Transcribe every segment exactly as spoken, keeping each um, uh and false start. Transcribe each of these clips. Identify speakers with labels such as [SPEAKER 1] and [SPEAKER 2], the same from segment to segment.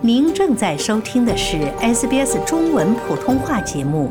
[SPEAKER 1] 您正在收听的是 S B S 中文普通话节目。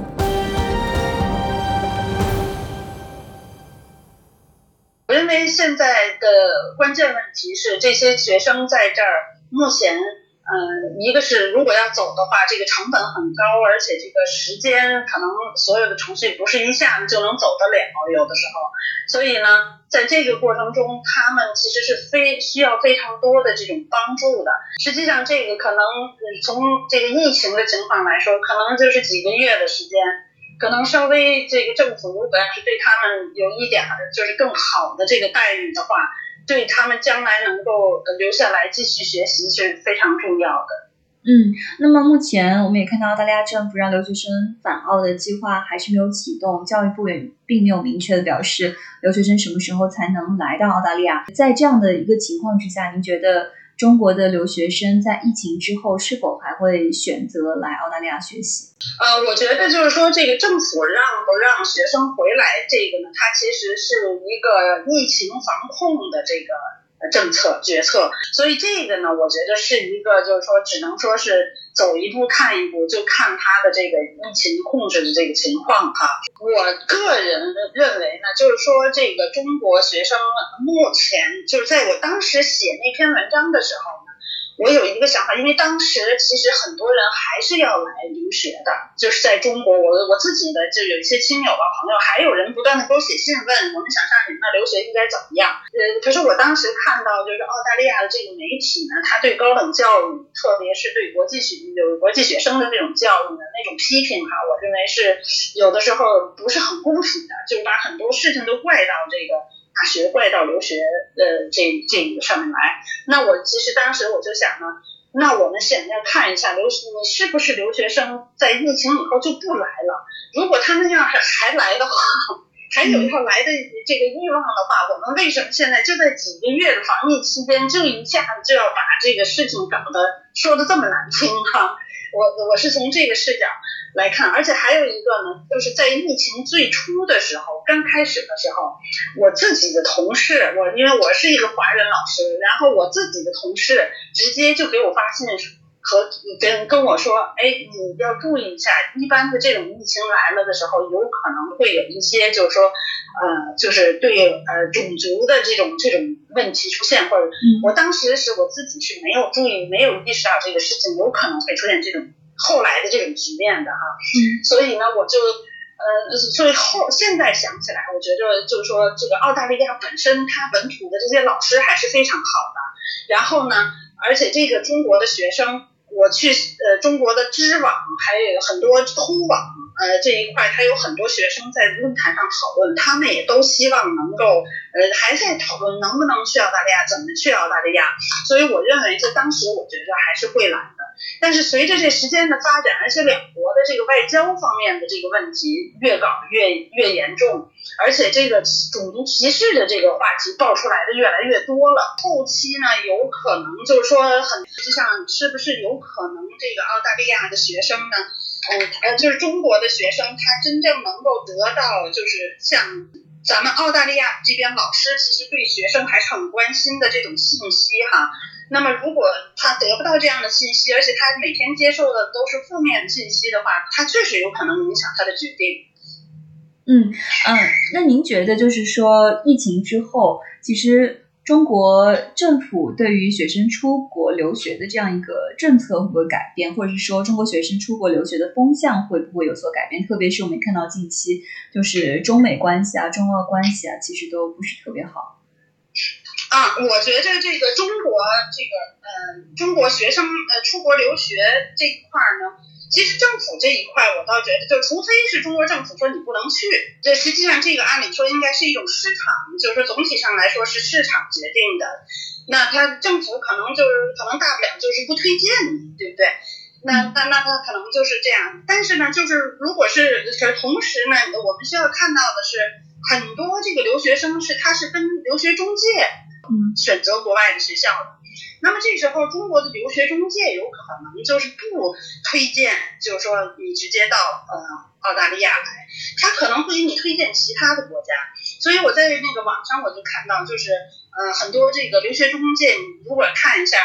[SPEAKER 2] 我认为现在的关键问题是，这些学生在这儿目前，呃，一个是如果要走的话，这个成本很高，而且这个时间可能所有的程序不是一下子就能走得了，有的时候，所以呢，在这个过程中，他们其实是非需要非常多的这种帮助的。实际上，这个可能从这个疫情的情况来说，可能就是几个月的时间。可能稍微这个政府如果要是对他们有一点就是更好的这个待遇的话，对他们将来能够留下来继续学习是非常重要的。
[SPEAKER 3] 嗯，那么目前我们也看到澳大利亚政府让留学生返澳的计划还是没有启动，教育部也并没有明确的表示留学生什么时候才能来到澳大利亚。在这样的一个情况之下，您觉得中国的留学生在疫情之后是否还会选择来澳大利亚学习？
[SPEAKER 2] 呃，我觉得就是说，这个政府让不让学生回来，这个呢，它其实是一个疫情防控的这个政策决策，所以这个呢，我觉得是一个就是说，只能说是走一步看一步，就看它的这个疫情控制的这个情况哈。我个人认为呢，就是说这个中国学生目前就是在我当时写那篇文章的时候呢，我有一个想法，因为当时其实很多人还是要来留学的，就是在中国，我我自己的就有一些亲友啊朋友，还有人不断的给我写信问我们想上你们那留学应该怎么样。呃，可是我当时看到就是澳大利亚的这个媒体呢，他对高等教育，特别是对国际学有国际学生的这种教育的那种批评哈，我认为是有的时候不是很公平的，就是把很多事情都怪到这个大学怪到留学呃这这个上面来。那我其实当时我就想呢，那我们现在看一下留你是不是留学生在疫情以后就不来了，如果他们要是还来的话，还有要来的这个欲望的话，我们为什么现在就在几个月的防疫期间就一下子就要把这个事情搞得说的这么难听哈？我我是从这个视角来看，而且还有一个呢，就是在疫情最初的时候，刚开始的时候，我自己的同事，我因为我是一个华人老师，然后我自己的同事直接就给我发信和跟跟我说，哎，你要注意一下，一般的这种疫情来了的时候，有可能会有一些就是说，呃，就是对呃种族的这种这种问题出现，或者我当时是我自己是没有注意，没有意识到这个事情有可能会出现这种后来的这种局面的哈，嗯，所以呢，我就呃，所以后现在想起来，我觉得就是说，这个澳大利亚本身它本土的这些老师还是非常好的，然后呢，而且这个中国的学生。我去呃中国的知网还有很多通网呃这一块，还有很多学生在论坛上讨论，他们也都希望能够呃还在讨论能不能去澳大利亚，怎么去澳大利亚。所以我认为在当时我觉得还是会来的，但是随着这时间的发展，而且两国的这个外交方面的这个问题越搞越越严重，而且这个种族歧视的这个话题爆出来的越来越多了，后期呢有可能就是说很实际上是不是有可能这个澳大利亚的学生呢，嗯呃就是中国的学生他真正能够得到就是像咱们澳大利亚这边老师其实对学生还是很关心的这种信息哈。那么如果他得不到这样的信息，而且他每天接受的都是负面的信息的话，他确实有可能影响他的决定。
[SPEAKER 3] 嗯嗯，那您觉得就是说疫情之后，其实中国政府对于学生出国留学的这样一个政策会不会改变，或者是说中国学生出国留学的风向会不会有所改变？特别是我们看到近期就是中美关系啊、中澳关系啊，其实都不是特别好。
[SPEAKER 2] 啊，我觉得这个中国这个呃中国学生呃出国留学这一块呢，其实政府这一块我倒觉得，就除非是中国政府说你不能去，这实际上这个按理说应该是一种市场，就是说总体上来说是市场决定的，那他政府可能就是可能大不了就是不推荐你，对不对？那那那他可能就是这样，但是呢，就是如果是同时呢，我们需要看到的是，很多这个留学生是他是跟留学中介选择国外的学校的。那么这时候中国的留学中介有可能就是不推荐，就是说你直接到呃澳大利亚来，他可能会给你推荐其他的国家。所以我在那个网上我就看到，就是呃很多这个留学中介，你如果看一下，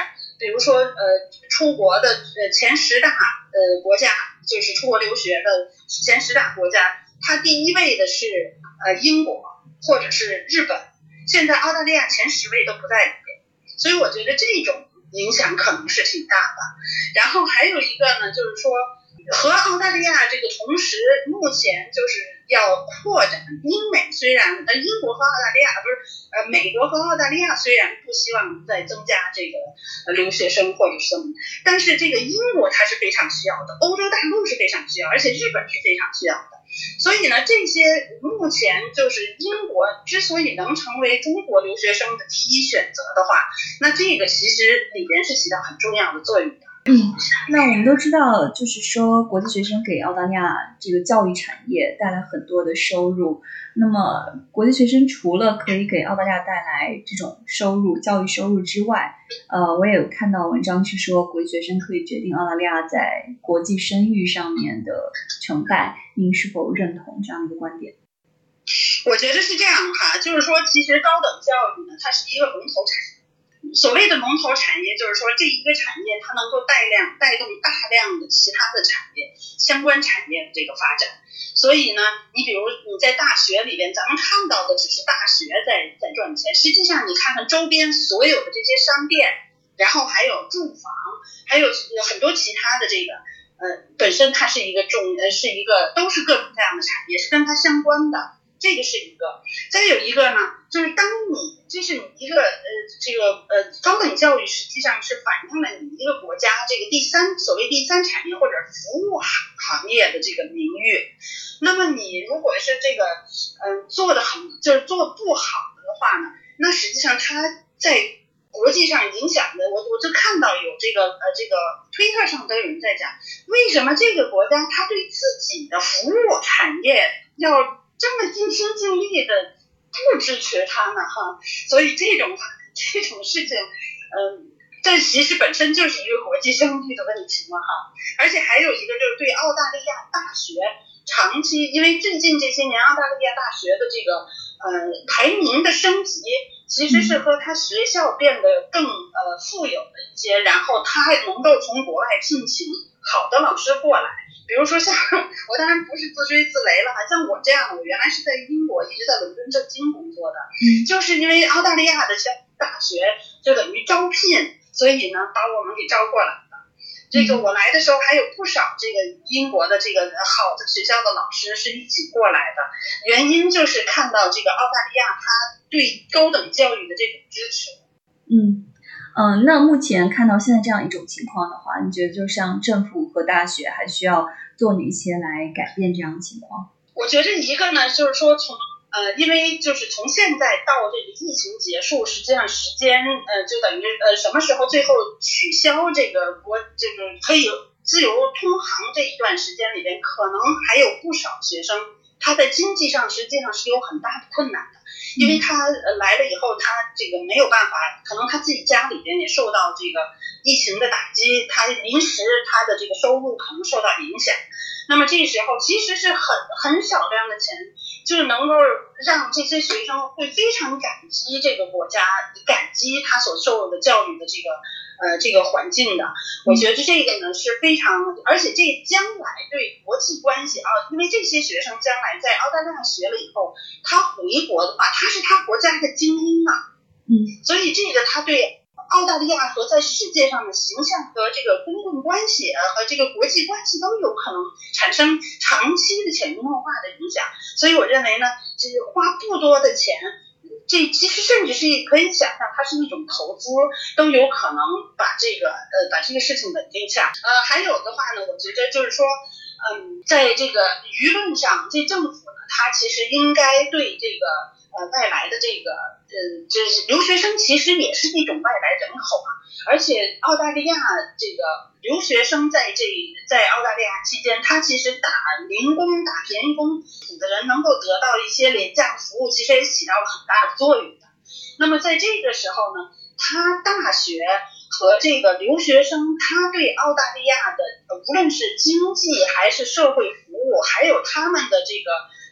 [SPEAKER 2] 比如说呃出国的呃前十大呃国家，就是出国留学的前十大国家，它第一位的是呃英国或者是日本，现在澳大利亚前十位都不在里面，所以我觉得这种影响可能是挺大的。然后还有一个呢，就是说和澳大利亚这个同时，目前就是要扩展英美，虽然呃英国和澳大利亚不是呃美国和澳大利亚虽然不希望再增加这个呃留学生或者什么，但是这个英国它是非常需要的，欧洲大陆是非常需要，而且日本是非常需要的。所以呢，这些目前就是英国之所以能成为中国留学生的第一选择的话，那这个其实里边是起到很重要的作用的。
[SPEAKER 3] 嗯，那我们都知道，就是说国际学生给澳大利亚这个教育产业带来很多的收入。那么国际学生除了可以给澳大利亚带来这种收入、教育收入之外，呃，我也有看到文章是说，国际学生可以决定澳大利亚在国际声誉上面的成败。您是否认同这样一个观点？
[SPEAKER 2] 我觉得是这样哈，就是说，其实高等教育呢，它是一个龙头产业。所谓的龙头产业，就是说这一个产业它能够带量带动大量的其他的产业相关产业的这个发展。所以呢，你比如你在大学里边，咱们看到的只是大学在在赚钱，实际上你看看周边所有的这些商店，然后还有住房，还有很多其他的这个呃，本身它是一个重呃是一个都是各种各样的产业，是跟它相关的。这个是一个，再有一个呢，就是当你这是你一个呃这个呃高等教育，实际上是反映了你一个国家这个第三所谓第三产业或者服务行业的这个名誉。那么你如果是这个嗯、呃、做的很就是做不好的话呢，那实际上它在国际上影响的，我我就看到有这个呃这个推特上都有人在讲，为什么这个国家它对自己的服务产业要这么尽心尽力的不支持他呢哈，所以这种这种事情，嗯，这其实本身就是一个国际声誉的问题嘛哈。而且还有一个就是对澳大利亚大学长期，因为最近这些年澳大利亚大学的这个呃排名的升级，其实是和他学校变得更呃富有的一些，然后他还能够从国外聘请好的老师过来。比如说像我当然不是自吹自擂了，像我这样，我原来是在英国一直在伦敦政经工作的，嗯，就是因为澳大利亚的大学就等于招聘，所以呢把我们给招过来的。这个我来的时候还有不少这个英国的这个好的学校的老师是一起过来的，原因就是看到这个澳大利亚它对高等教育的这种支持。
[SPEAKER 3] 嗯。嗯，那目前看到现在这样一种情况的话，你觉得就像政府和大学还需要做哪些来改变这样的情况？
[SPEAKER 2] 我觉得一个呢，就是说从呃，因为就是从现在到这个疫情结束，实际上时间呃就等于呃什么时候最后取消这个国这个可以自由通航这一段时间里边，可能还有不少学生他在经济上实际上是有很大的困难的。因为他呃来了以后，他这个没有办法，可能他自己家里边也受到这个疫情的打击，他临时他的这个收入可能受到影响。那么这时候其实是很很少量的钱，就能够让这些学生会非常感激这个国家，感激他所受的教育的这个呃这个环境的。我觉得这个呢是非常，而且这将来对国际关系啊，因为这些学生将来在澳大利亚学了以后，他回国的话，他是他国家的精英啊，嗯，所以这个他对澳大利亚和在世界上的形象和这个公共关系和这个国际关系都有可能产生长期的潜移默化的影响。所以我认为呢，就是花不多的钱，这其实甚至是可以想象它是一种投资，都有可能把这个呃把这个事情稳定下。呃，还有的话呢，我觉得就是说，嗯，在这个舆论上，这政府呢，它其实应该对这个呃外来的这个呃就是留学生，其实也是一种外来人口啊。而且澳大利亚这个留学生在这在澳大利亚期间，他其实打零工、打便宜工的人能够得到一些廉价服务，其实也起到了很大的作用的。那么在这个时候呢，他大学和这个留学生，他对澳大利亚的无论是经济还是社会服务，还有他们的这个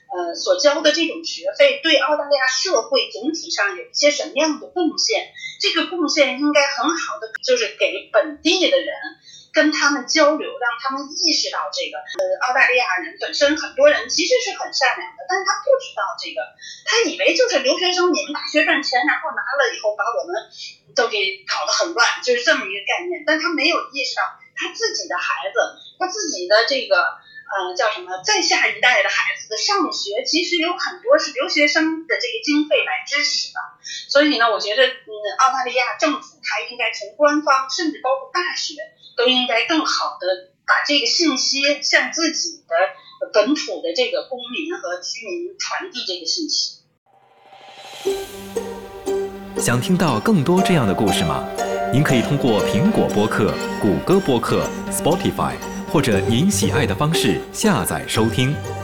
[SPEAKER 2] 呃所交的这种学费对澳大利亚社会总体上有一些什么样的贡献，这个贡献应该很好的就是给本地的人跟他们交流，让他们意识到这个呃澳大利亚人本身很多人其实是很善良的，但是他不知道这个，他以为就是留学生你们大学赚钱，然后拿了以后把我们都给搞得很乱，就是这么一个概念，但他没有意识到他自己的孩子，他自己的这个呃叫什么再下一代的孩子的上学，其实有很多是留学生的这个经费来支持的。所以呢，我觉得嗯澳大利亚政府它应该从官方甚至包括大学都应该更好的把这个信息向自己的本土的这个公民和居民传递这个信息。
[SPEAKER 4] 想听到更多这样的故事吗？您可以通过苹果播客、谷歌播客、Spotify 或者您喜爱的方式下载收听。